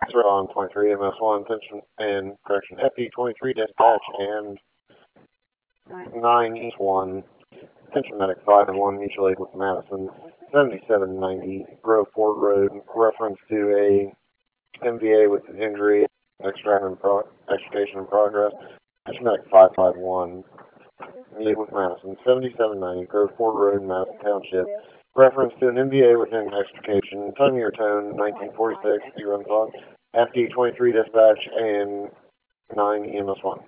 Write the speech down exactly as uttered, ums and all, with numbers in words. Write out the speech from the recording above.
on twenty-three M S one, attention and correction, F D twenty-three dispatch and nine East one, attention medic five and one, mutual aid with Madison, seventy-seven ninety Grove Ford Road, reference to a M V A with an injury, extraction in pro extrication in progress, attention medic five five one, meet with Madison, seventy-seven ninety Grove Ford Road, Madison Township, reference to an M V A within extrication, time of your tone, nineteen forty-six, you run clock, F D twenty-three dispatch, and nine E M S one.